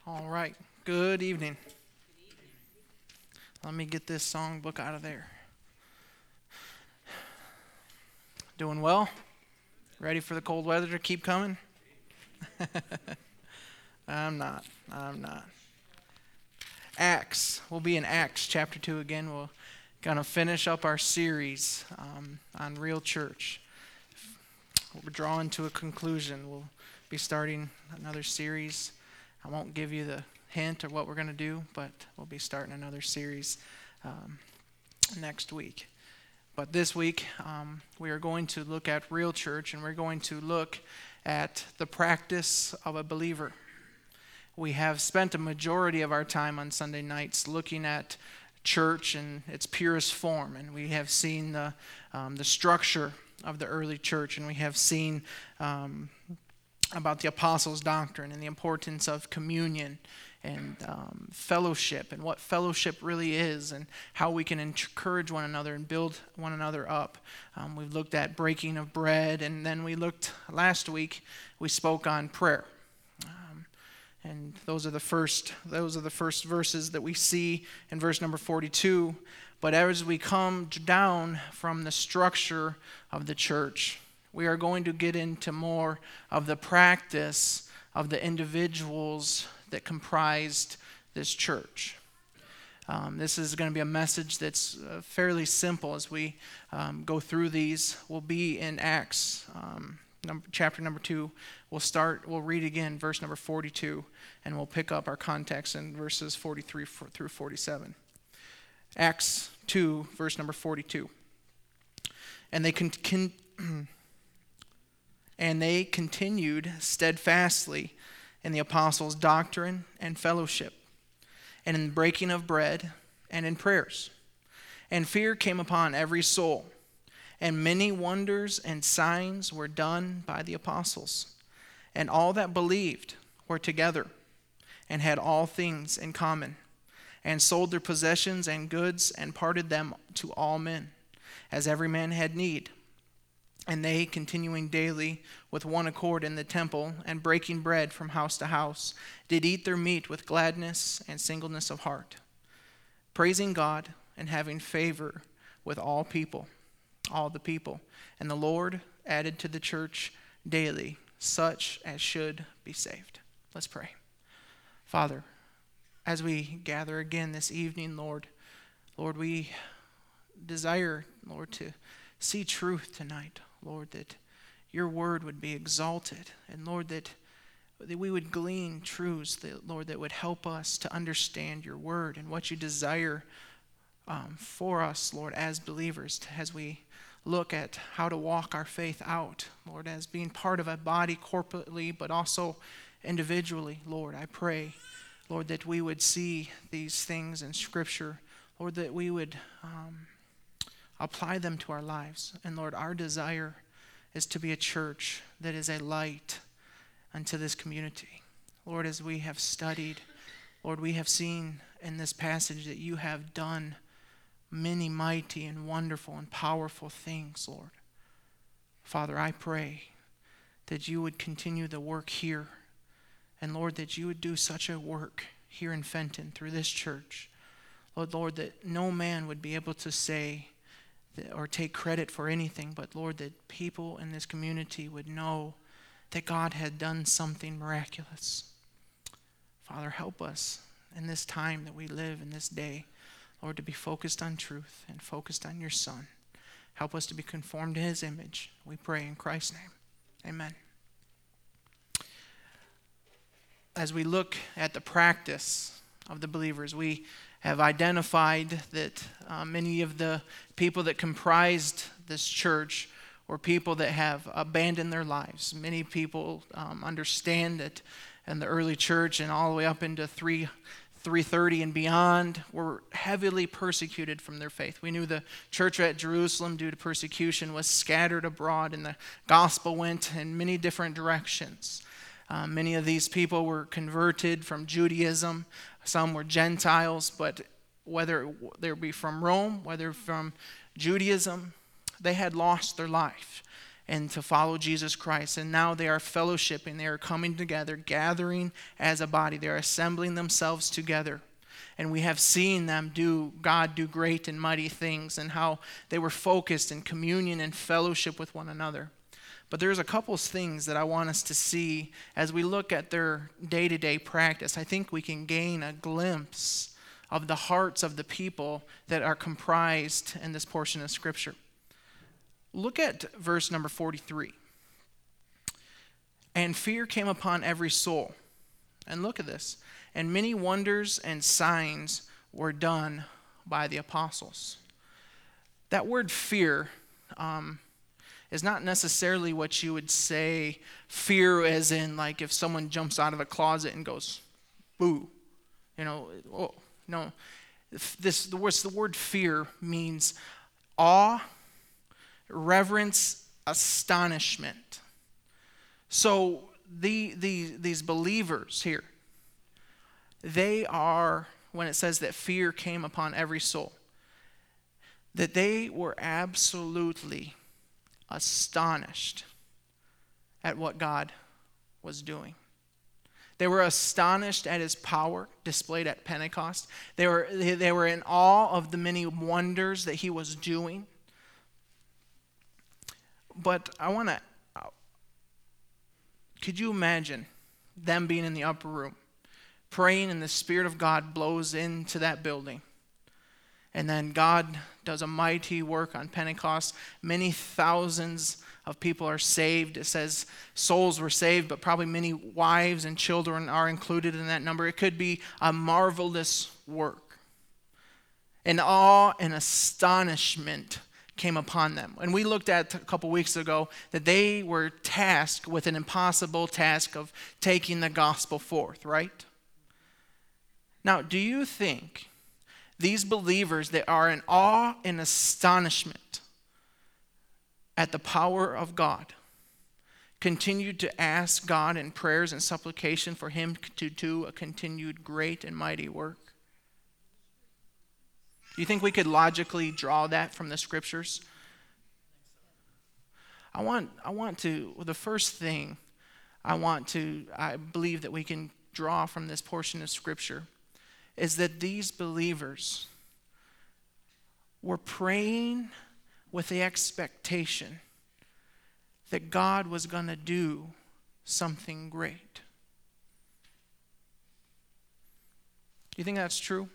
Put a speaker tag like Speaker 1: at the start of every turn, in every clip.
Speaker 1: All right. Good evening. Let me get this songbook out of there. Doing well? Ready for the cold weather to keep coming? I'm not. Acts. We'll be in Acts chapter 2 again. We're going to finish up our series on Real Church. We're drawing to a conclusion. We'll be starting another series. I won't give you the hint of what we're going to do, but we'll be starting another series next week. But this week, we are going to look at Real Church, and we're going to look at the practice of a believer. We have spent a majority of our time on Sunday nights looking at church in its purest form, and we have seen the structure of the early church, and we have seen about the apostles' doctrine and the importance of communion and fellowship and what fellowship really is and how we can encourage one another and build one another up. We've looked at breaking of bread, and then last week we spoke on prayer. And those are the first verses that we see in verse number 42. But as we come down from the structure of the church, we are going to get into more of the practice of the individuals that comprised this church. This is going to be a message that's fairly simple as we go through these. We'll be in Acts chapter number 2. We'll read again verse number 42, and we'll pick up our context in verses 43 through 47. Acts 2, verse number 42. And they continued steadfastly in the apostles' doctrine and fellowship, and in the breaking of bread, and in prayers. And fear came upon every soul, and many wonders and signs were done by the apostles. And all that believed were together, and had all things in common, and sold their possessions and goods, and parted them to all men, as every man had need. And they, continuing daily with one accord in the temple, and breaking bread from house to house, did eat their meat with gladness and singleness of heart, praising God and having favor with all the people. And the Lord added to the church daily such as should be saved. Let's pray. Father, as we gather again this evening, Lord, we desire, Lord, to see truth tonight. Lord, that your word would be exalted, and Lord, that we would glean truths, Lord, that would help us to understand your word and what you desire for us, Lord, as believers, as we look at how to walk our faith out, Lord, as being part of a body corporately, but also individually. Lord, I pray, Lord, that we would see these things in Scripture, Lord, that we would apply them to our lives. And Lord, our desire is to be a church that is a light unto this community. Lord, as we have studied, Lord, we have seen in this passage that you have done many mighty and wonderful and powerful things, Lord. Father, I pray that you would continue the work here, and Lord, that you would do such a work here in Fenton through this church. Lord, that no man would be able to say or take credit for anything, but Lord, that people in this community would know that God had done something miraculous. Father, help us in this time that we live in this day, Lord, to be focused on truth and focused on your Son. Help us to be conformed to his image. We pray in Christ's name. Amen. As we look at the practice of the believers, we have identified that many of the people that comprised this church were people that have abandoned their lives. Many people understand that in the early church and all the way up into 330 and beyond were heavily persecuted from their faith. We knew the church at Jerusalem, due to persecution, was scattered abroad, and the gospel went in many different directions. Many of these people were converted from Judaism. Some were Gentiles, but whether they be from Rome, whether from Judaism, they had lost their life. and to follow Jesus Christ. And now they are fellowshipping. They are coming together, gathering as a body. They are assembling themselves together. And we have seen them God do great and mighty things, and how they were focused in communion and fellowship with one another. But there's a couple of things that I want us to see as we look at their day-to-day practice. I think we can gain a glimpse of the hearts of the people that are comprised in this portion of Scripture. Look at verse number 43. And fear came upon every soul. And look at this. And many wonders and signs were done by the apostles. That word fear is not necessarily what you would say fear as in like if someone jumps out of a closet and goes, boo. Oh, no. The word fear means awe, reverence, astonishment. So these believers here, they are, when it says that fear came upon every soul, that they were absolutely astonished at what God was doing. They were astonished at his power displayed at Pentecost. They were in awe of the many wonders that he was doing. But could you imagine them being in the upper room, praying, and the Spirit of God blows into that building? And then God does a mighty work on Pentecost. Many thousands of people are saved. It says souls were saved, but probably many wives and children are included in that number. It could be a marvelous work. And awe and astonishment came upon them. And we looked at a couple weeks ago that they were tasked with an impossible task of taking the gospel forth, right? Now, do you think these believers that are in awe and astonishment at the power of God continued to ask God in prayers and supplication for him to do a continued great and mighty work? Do you think we could logically draw that from the Scriptures? The first thing I believe that we can draw from this portion of Scripture is that these believers were praying with the expectation that God was going to do something great. Do you think that's true?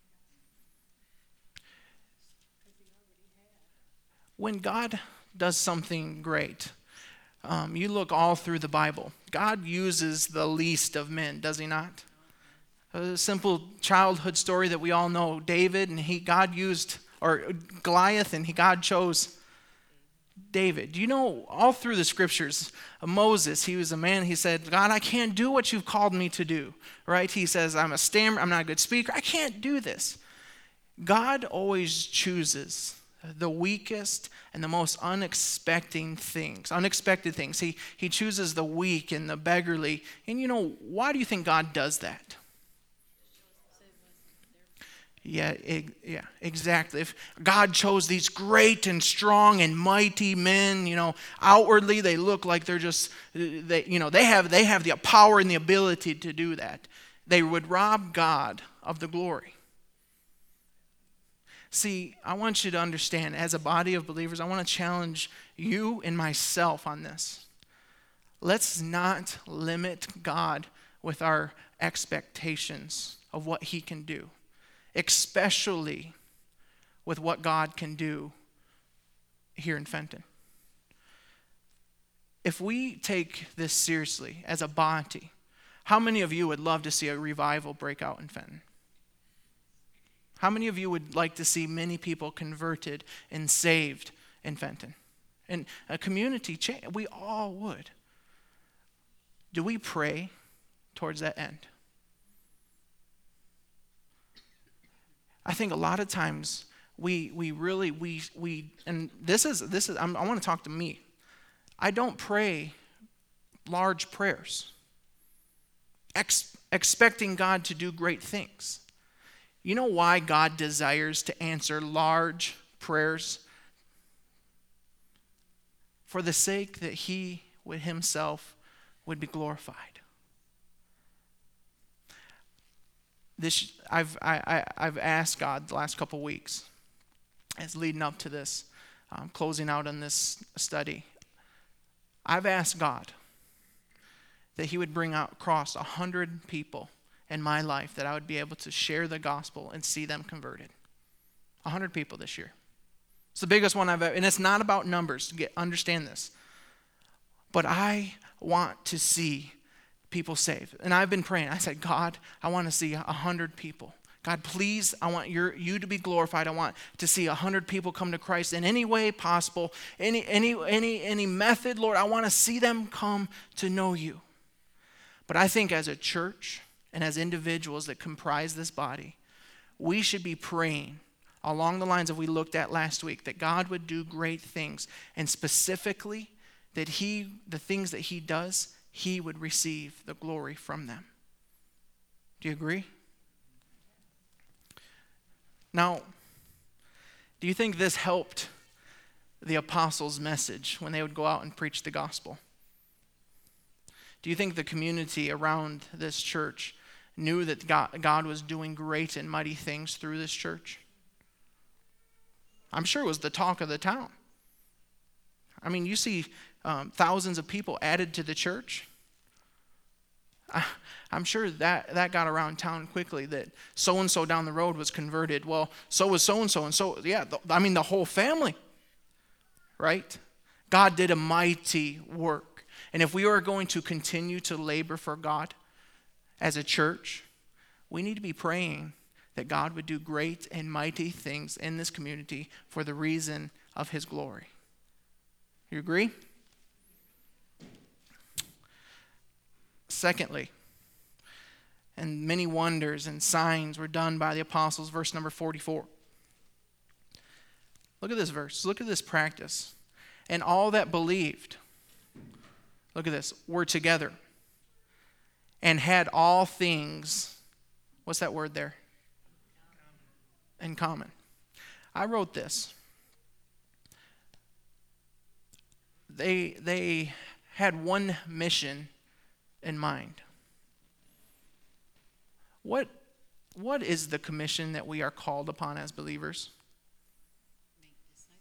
Speaker 1: When God does something great, you look all through the Bible, God uses the least of men, does he not? A simple childhood story that we all know, David, and Goliath, and God chose David. You know, all through the Scriptures, Moses, he was a man, he said, God, I can't do what you've called me to do, right? He says, I'm not a good speaker, I can't do this. God always chooses the weakest and the most unexpected things. He chooses the weak and the beggarly. And why do you think God does that? Yeah, exactly. If God chose these great and strong and mighty men, outwardly they look like they have the power and the ability to do that. They would rob God of the glory. See, I want you to understand, as a body of believers, I want to challenge you and myself on this. Let's not limit God with our expectations of what he can do, especially with what God can do here in Fenton. If we take this seriously as a body, how many of you would love to see a revival break out in Fenton? How many of you would like to see many people converted and saved in Fenton? And a community change, we all would. Do we pray towards that end? I think a lot of times we and this is I want to talk to me. I don't pray large prayers expecting God to do great things. You know why God desires to answer large prayers? for the sake that he himself would be glorified. I've asked God the last couple weeks, as leading up to this, closing out on this study. I've asked God that he would bring out across 100 people in my life that I would be able to share the gospel and see them converted. 100 people this year. It's the biggest one I've ever, and it's not about numbers, understand this. But I want to see people saved. And I've been praying. I said, God, I want to see 100 people. God, please, I want you to be glorified. I want to see 100 people come to Christ in any way possible, any method, Lord. I want to see them come to know you. But I think as a church and as individuals that comprise this body, we should be praying along the lines of we looked at last week, that God would do great things, and specifically that the things that he does, he would receive the glory from them. Do you agree? Now, do you think this helped the apostles' message when they would go out and preach the gospel? Do you think the community around this church knew that God was doing great and mighty things through this church? I'm sure it was the talk of the town. I mean, you see thousands of people added to the church. I'm sure that got around town quickly, that so-and-so down the road was converted. Well, so was so-and-so, and so, yeah, the whole family, right? God did a mighty work. And if we are going to continue to labor for God as a church, we need to be praying that God would do great and mighty things in this community for the reason of his glory. You agree? Secondly, and many wonders and signs were done by the apostles, verse number 44. Look at this verse. Look at this practice. And all that believed, look at this, were together and had all things, what's that word there? In common. I wrote this. They had one mission in mind. What is the commission that we are called upon as believers?
Speaker 2: Make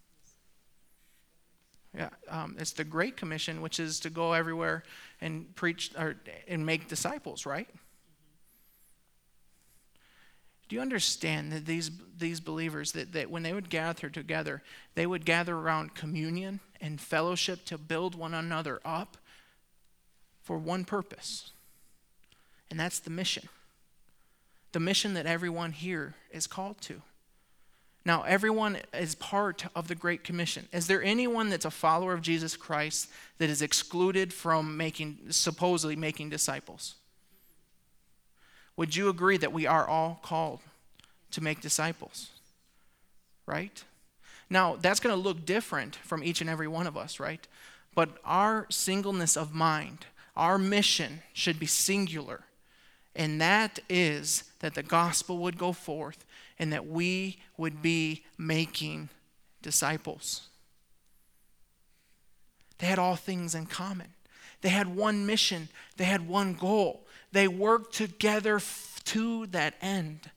Speaker 2: disciples.
Speaker 1: Yeah, it's the Great Commission, which is to go everywhere and preach and make disciples, right? Do you understand that these believers, that when they would gather together, they would gather around communion and fellowship to build one another up for one purpose? And that's the mission. The mission that everyone here is called to. Now, everyone is part of the Great Commission. Is there anyone that's a follower of Jesus Christ that is excluded from supposedly making disciples? Would you agree that we are all called to make disciples? Right? Now, that's going to look different from each and every one of us, right? But our singleness of mind, our mission should be singular. And that is that the gospel would go forth and that we would be making disciples. They had all things in common. They had one mission. They had one goal. They worked together to that end.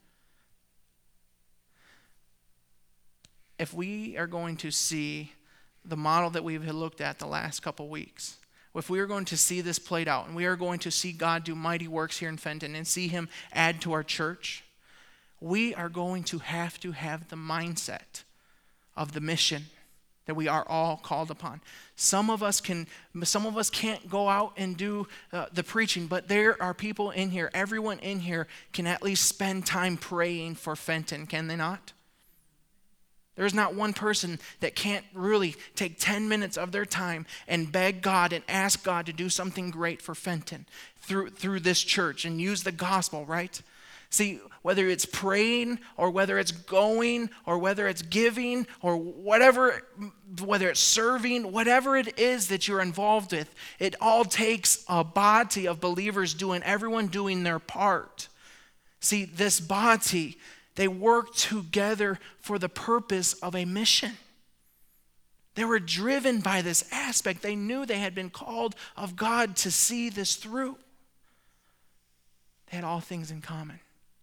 Speaker 1: If we are going to see the model that we've looked at the last couple weeks, if we are going to see this played out, and we are going to see God do mighty works here in Fenton and see him add to our church, we are going to have the mindset of the mission that we are all called upon. Some of us can't go out and do the preaching, but there are people in here, everyone in here can at least spend time praying for Fenton, can they not? There's not one person that can't really take 10 minutes of their time and beg God and ask God to do something great for Fenton through this church and use the gospel, right? See, whether it's praying or whether it's going or whether it's giving or whatever, whether it's serving, whatever it is that you're involved with, it all takes a body of believers everyone doing their part. See, this body, they work together for the purpose of a mission. They were driven by this aspect. They knew they had been called of God to see this through. They had all things in common.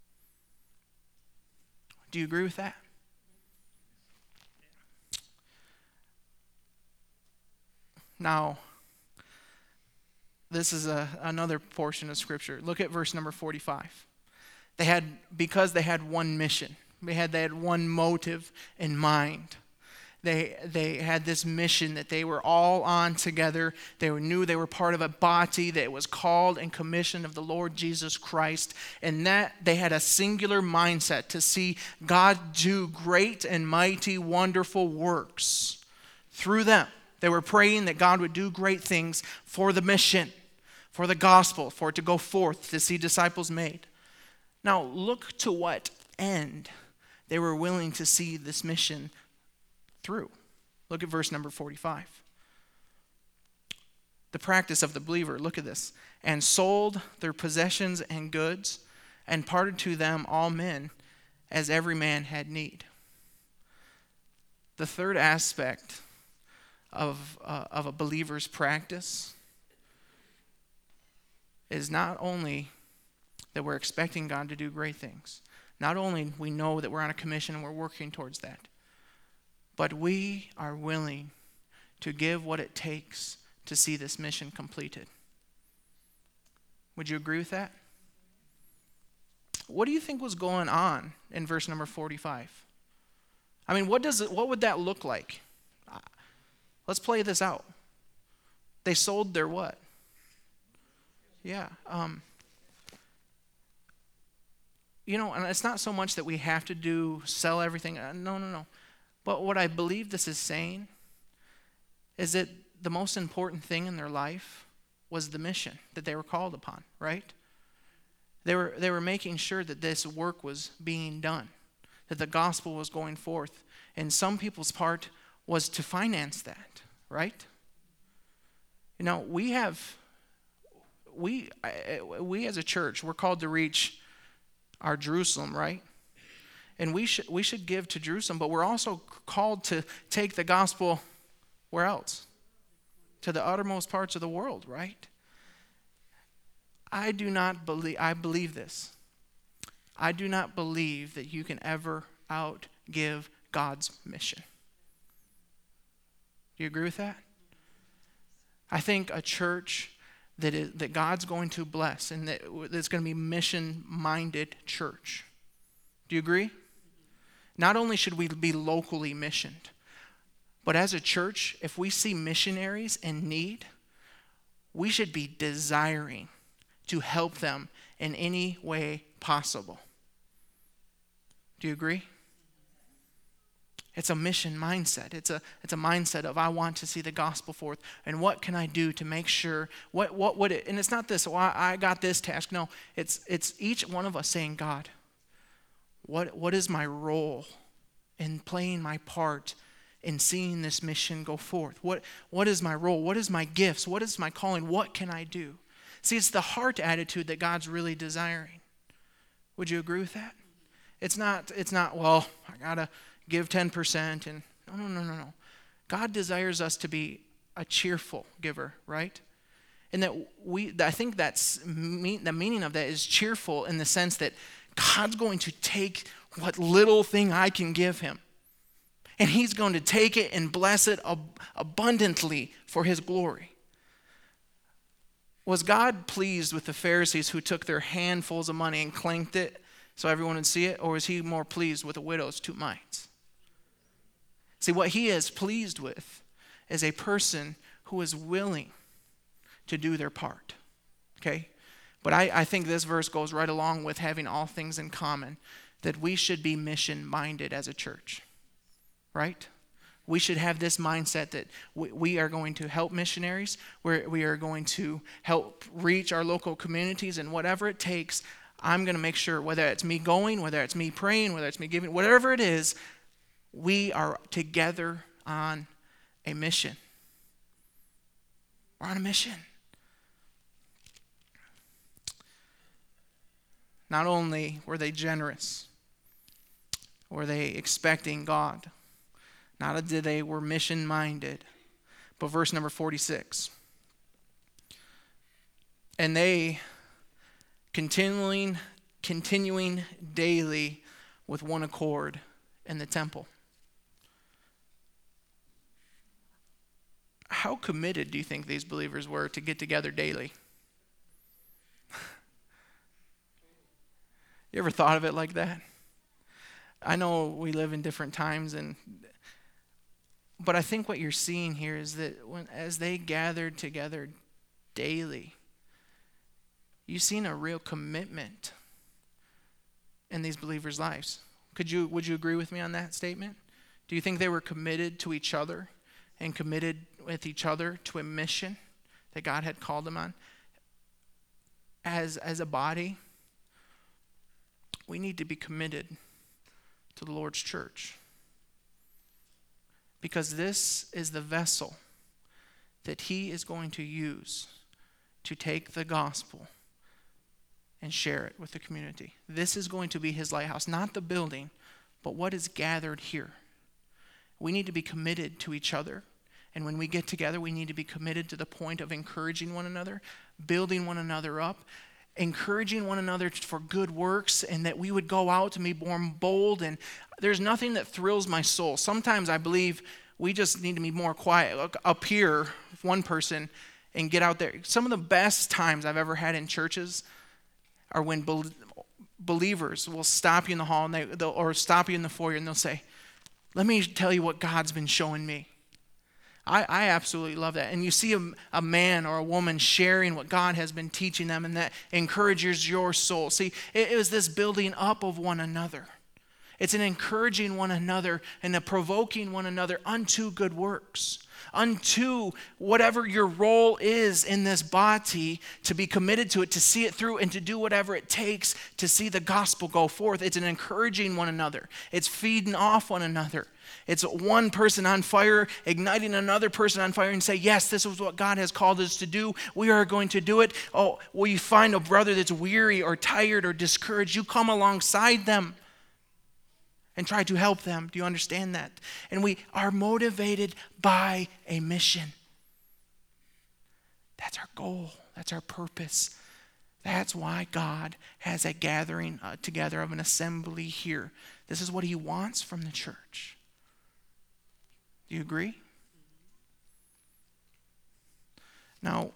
Speaker 1: Do you agree with that? Now, this is another portion of Scripture. Look at verse number 45. Because they had one mission. They had one motive in mind. They had this mission that they were all on together. They knew they were part of a body that was called and commissioned of the Lord Jesus Christ. And that they had a singular mindset to see God do great and mighty, wonderful works through them. They were praying that God would do great things for the mission, for the gospel, for it to go forth, to see disciples made. Now look to what end they were willing to see this mission through. Look at verse number 45. The practice of the believer, look at this. And sold their possessions and goods, and parted to them all men, as every man had need. The third aspect of a believer's practice is not only that we're expecting God to do great things, not only we know that we're on a commission and we're working towards that, but we are willing to give what it takes to see this mission completed. Would you agree with that? What do you think was going on in verse number 45? I mean, what would that look like? Let's play this out. They sold their what? Yeah. And it's not so much that we have to sell everything. No. But what I believe this is saying is that the most important thing in their life was the mission that they were called upon, right? They were making sure that this work was being done, that the gospel was going forth. And some people's part was to finance that, right? We as a church, we're called to reach our Jerusalem, right? And we should give to Jerusalem, but we're also called to take the gospel where else? To the uttermost parts of the world, right? I believe this. I do not believe that you can ever outgive God's mission. Do you agree with that? I think a church that God's going to bless and that's going to be mission-minded church. Do you agree? Not only should we be locally missioned, but as a church, if we see missionaries in need, we should be desiring to help them in any way possible. Do you agree? It's a mission mindset. It's a mindset of I want to see the gospel forth, and what can I do to make sure what would it? And it's not this. Well, I got this task. No, it's each one of us saying, God, what is my role in playing my part in seeing this mission go forth? What is my role? What is my gifts? What is my calling? What can I do? See, it's the heart attitude that God's really desiring. Would you agree with that? It's not, well, I got to give 10% and no. God desires us to be a cheerful giver, right? And I think the meaning of that is cheerful in the sense that God's going to take what little thing I can give him, and he's going to take it and bless it abundantly for his glory. Was God pleased with the Pharisees who took their handfuls of money and clanked it so everyone would see it? Or was he more pleased with the widow's 2 mites? See, what he is pleased with is a person who is willing to do their part. Okay? But I think this verse goes right along with having all things in common, that we should be mission-minded as a church. Right? We should have this mindset that we are going to help missionaries. We are going to help reach our local communities, and whatever it takes, I'm going to make sure, whether it's me going, whether it's me praying, whether it's me giving, whatever it is, we are together on a mission. We're on a mission. Not only were they generous, were they expecting God, Not that they were mission-minded. But verse number 46. And they continuing daily with one accord in the temple. How committed do you think these believers were to get together daily? You ever thought of it like that? I know we live in different times, but I think what you're seeing here is that as they gathered together daily, you've seen a real commitment in these believers' lives. Would you agree with me on that statement? Do you think they were committed to each other and committed with each other to a mission that God had called them on? As a body, we need to be committed to the Lord's church, because this is the vessel that He is going to use to take the gospel and share it with the community. This is going to be His lighthouse, not the building, but what is gathered here. We need to be committed to each other. And when we get together, we need to be committed to the point of encouraging one another, building one another up, encouraging one another for good works, and that we would go out and be more bold. And there's nothing that thrills my soul. Sometimes I believe we just need to be more quiet. Look up here, one person, and get out there. Some of the best times I've ever had in churches are when believers will stop you in the hall or stop you in the foyer, and they'll say, "Let me tell you what God's been showing me." I absolutely love that. And you see a man or a woman sharing what God has been teaching them, and that encourages your soul. See, it was this building up of one another. It's an encouraging one another and a provoking one another unto good works, unto whatever your role is in this body, to be committed to it, to see it through, and to do whatever it takes to see the gospel go forth. It's an encouraging one another. It's feeding off one another. It's one person on fire igniting another person on fire and say, yes, this is what God has called us to do. We are going to do it. Oh, will you find a brother that's weary or tired or discouraged? You come alongside them and try to help them. Do you understand that? And we are motivated by a mission. That's our goal. That's our purpose. That's why God has a gathering together of an assembly here. This is what He wants from the church. Do you agree? Now,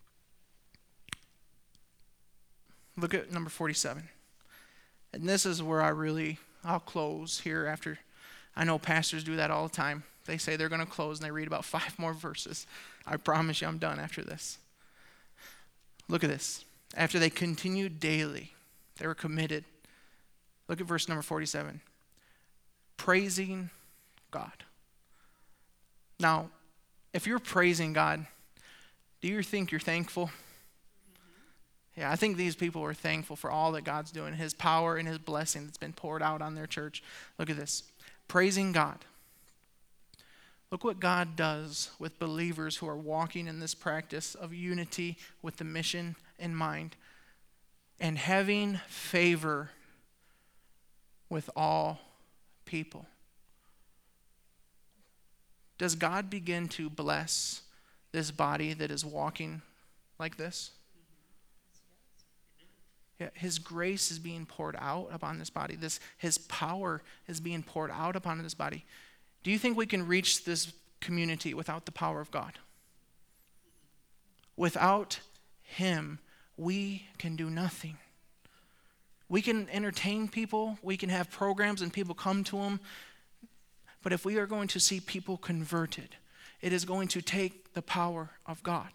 Speaker 1: look at number 47. And this is where I'll close here after. I know pastors do that all the time. They say they're going to close and they read about 5 more verses. I promise you I'm done after this. Look at this. After they continued daily, they were committed. Look at verse number 47. Praising God. Now, if you're praising God, do you think you're thankful? Yeah, I think these people are thankful for all that God's doing, His power and His blessing that's been poured out on their church. Look at this. Praising God. Look what God does with believers who are walking in this practice of unity with the mission in mind and having favor with all people. Does God begin to bless this body that is walking like this? Yeah, His grace is being poured out upon this body. His power is being poured out upon this body. Do you think we can reach this community without the power of God? Without Him, we can do nothing. We can entertain people. We can have programs and people come to them. But if we are going to see people converted, it is going to take the power of God.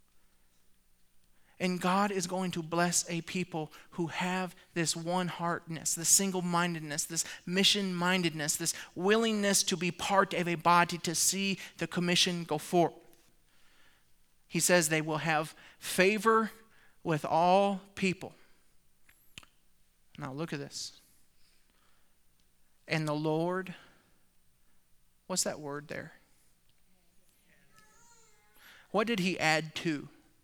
Speaker 1: And God is going to bless a people who have this one-heartedness, this single-mindedness, this mission-mindedness, this willingness to be part of a body to see the commission go forward. He says they will have favor with all people. Now look at this. And the Lord, what's that word there? What did He add to?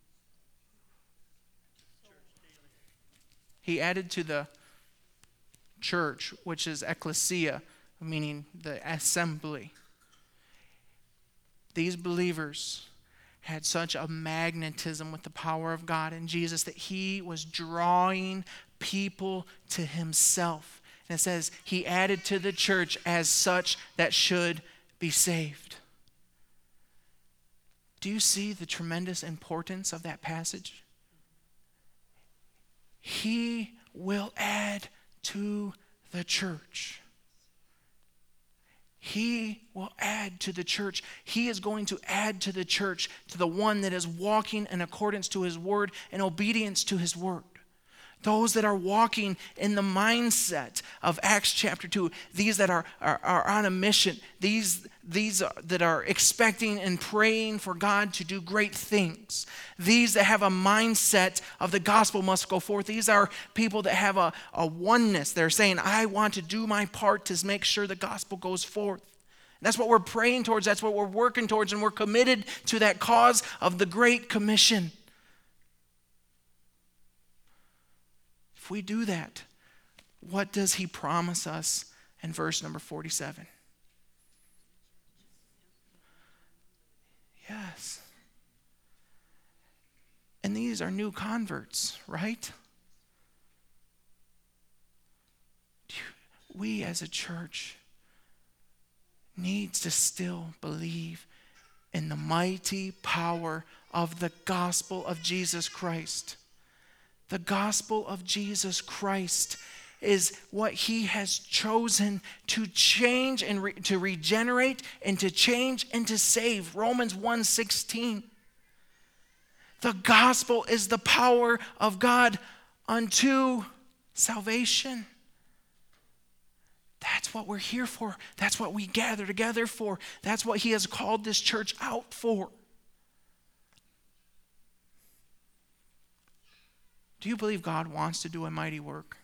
Speaker 1: He added to the church, which is ecclesia, meaning the assembly. these believers had such a magnetism with the power of God in Jesus that he was drawing people to himself. And it says he added to the church as such that should be saved. Do you see the tremendous importance of that passage? He will add to the church. He will add to the church. He is going to add to the church, to the one that is walking in accordance to his word and obedience to his word. Those that are walking in the mindset of Acts chapter 2, these that are on a mission, these that are expecting and praying for God to do great things, these that have a mindset of the gospel must go forth. These are people that have a oneness. They're saying, I want to do my part to make sure the gospel goes forth. That's what we're praying towards. That's what we're working towards. And we're committed to that cause of the Great Commission. If we do that, what does he promise us in verse number 47? Yes. And these are new converts, right? We as a church needs to still believe in the mighty power of the gospel of Jesus Christ. The gospel of Jesus Christ is what he has chosen to change and to regenerate and to change and to save. Romans 1:16. The gospel is the power of God unto salvation. That's what we're here for. That's what we gather together for. That's what he has called this church out for. Do you believe God wants to do a mighty work?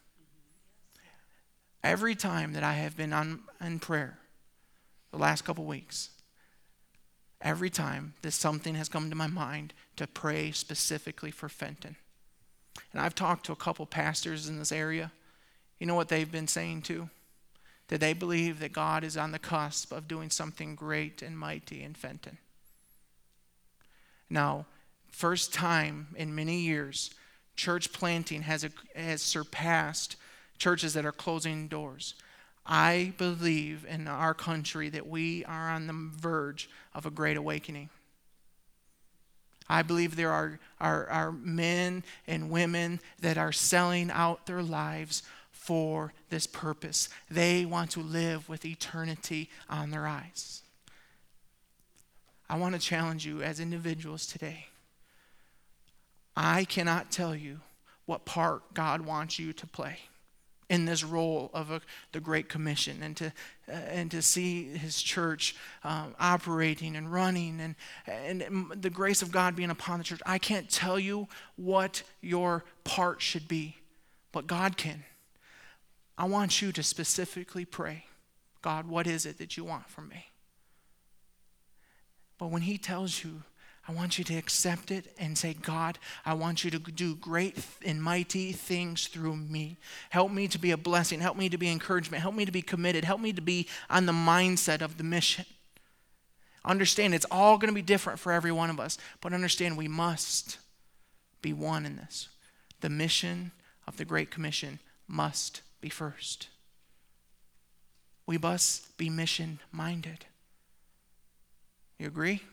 Speaker 1: Every time that I have been in prayer the last couple weeks, every time that something has come to my mind to pray specifically for Fenton. And I've talked to a couple pastors in this area. You know what they've been saying too? That they believe that God is on the cusp of doing something great and mighty in Fenton. Now, first time in many years, church planting has surpassed churches that are closing doors. I believe in our country that we are on the verge of a great awakening. I believe there are men and women that are selling out their lives for this purpose. They want to live with eternity on their eyes. I want to challenge you as individuals today. I cannot tell you what part God wants you to play in this role of the Great Commission and to see his church operating and running and the grace of God being upon the church. I can't tell you what your part should be, but God can. I want you to specifically pray, God, what is it that you want from me? But when he tells you, I want you to accept it and say, God, I want you to do great and mighty things through me. Help me to be a blessing. Help me to be encouragement. Help me to be committed. Help me to be on the mindset of the mission. Understand, it's all going to be different for every one of us, but understand we must be one in this. The mission of the Great Commission must be first. We must be mission-minded. You agree?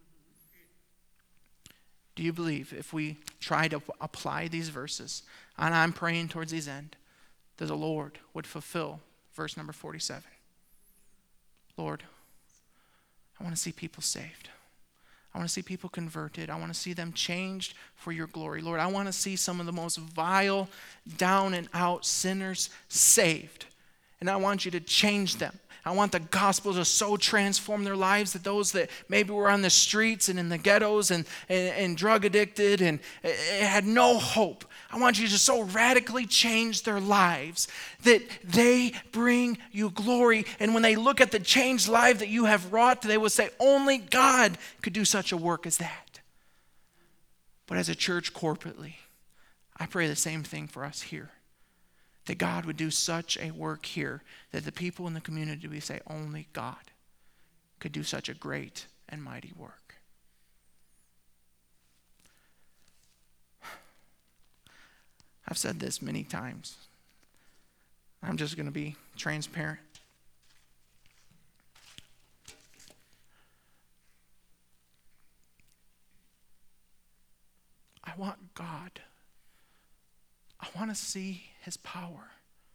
Speaker 1: Do you believe if we try to apply these verses, and I'm praying towards these end, that the Lord would fulfill verse number 47? Lord, I want to see people saved. I want to see people converted. I want to see them changed for your glory. Lord, I want to see some of the most vile, down and out sinners saved. And I want you to change them. I want the gospel to so transform their lives that those that maybe were on the streets and in the ghettos and drug addicted and had no hope, I want you to so radically change their lives that they bring you glory. And when they look at the changed life that you have wrought, they will say, only God could do such a work as that. But as a church corporately, I pray the same thing for us here. That God would do such a work here that the people in the community would say, only God could do such a great and mighty work. I've said this many times. I'm just going to be transparent. I want God. I want to see his power.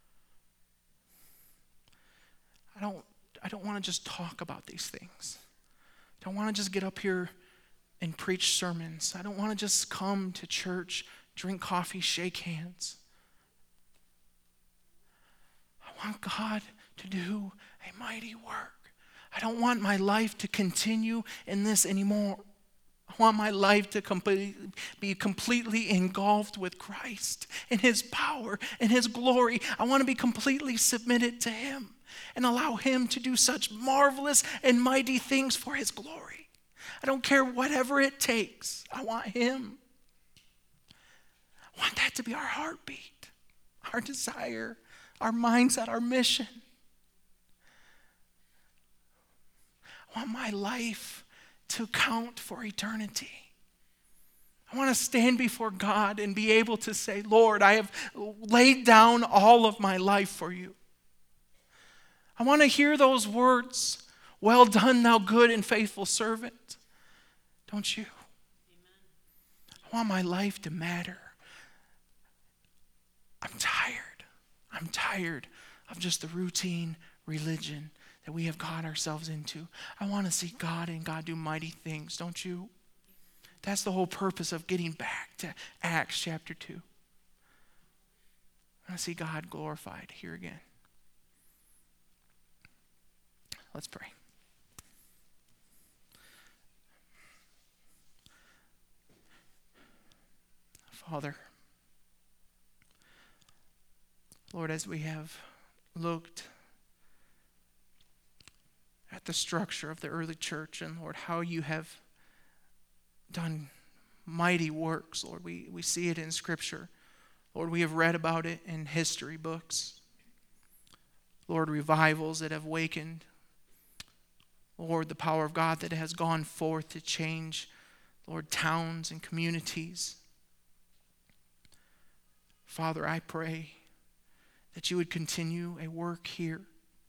Speaker 1: I don't want to just talk about these things. I don't want to just get up here and preach sermons. I don't want to just come to church, drink coffee, shake hands. I want God to do a mighty work. I don't want my life to continue in this anymore. I want my life to be completely engulfed with Christ and his power and his glory. I want to be completely submitted to him and allow him to do such marvelous and mighty things for his glory. I don't care whatever it takes. I want him. I want that to be our heartbeat, our desire, our mindset, our mission. I want my life to count for eternity. I want to stand before God and be able to say, Lord, I have laid down all of my life for you. I want to hear those words, well done, thou good and faithful servant. Don't you? Amen. I want my life to matter. I'm tired. I'm tired of just the routine religion that we have got ourselves into. I want to see God and God do mighty things, don't you? That's the whole purpose of getting back to Acts chapter 2. I want to see God glorified here again. Let's pray. Father, Lord, as we have looked at the structure of the early church and, Lord, how you have done mighty works, Lord, we see it in Scripture. Lord, we have read about it in history books. Lord, revivals that have awakened. Lord, the power of God that has gone forth to change, Lord, towns and communities. Father, I pray that you would continue a work here.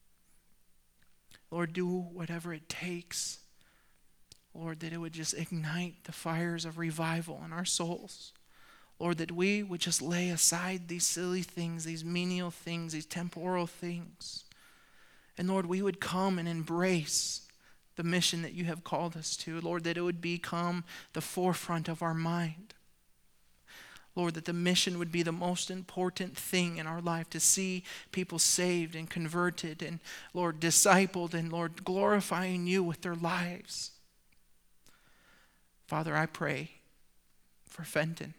Speaker 1: Lord, do whatever it takes. Lord, that it would just ignite the fires of revival in our souls. Lord, that we would just lay aside these silly things, these menial things, these temporal things. And Lord, we would come and embrace the mission that you have called us to. Lord, that it would become the forefront of our mind. Lord, that the mission would be the most important thing in our life, to see people saved and converted and, Lord, discipled and, Lord, glorifying you with their lives. Father, I pray for Fenton.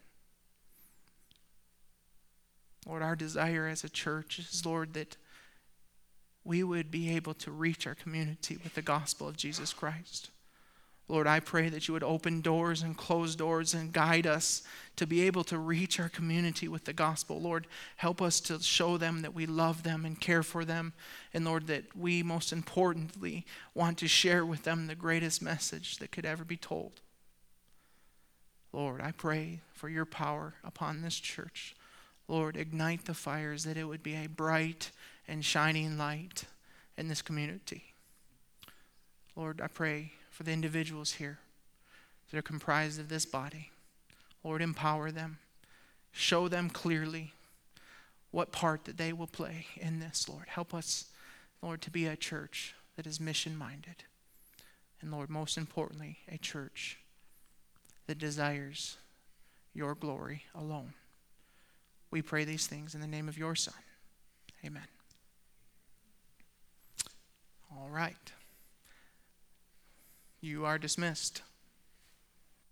Speaker 1: Lord, our desire as a church is, Lord, that we would be able to reach our community with the gospel of Jesus Christ. Lord, I pray that you would open doors and close doors and guide us to be able to reach our community with the gospel. Lord, help us to show them that we love them and care for them. And Lord, that we most importantly want to share with them the greatest message that could ever be told. Lord, I pray for your power upon this church. Lord, ignite the fires, that it would be a bright and shining light in this community. Lord, I pray for the individuals here that are comprised of this body. Lord, empower them. Show them clearly what part that they will play in this, Lord. Help us, Lord, to be a church that is mission-minded. And Lord, most importantly, a church that desires your glory alone. We pray these things in the name of your Son. Amen. All right. You are dismissed.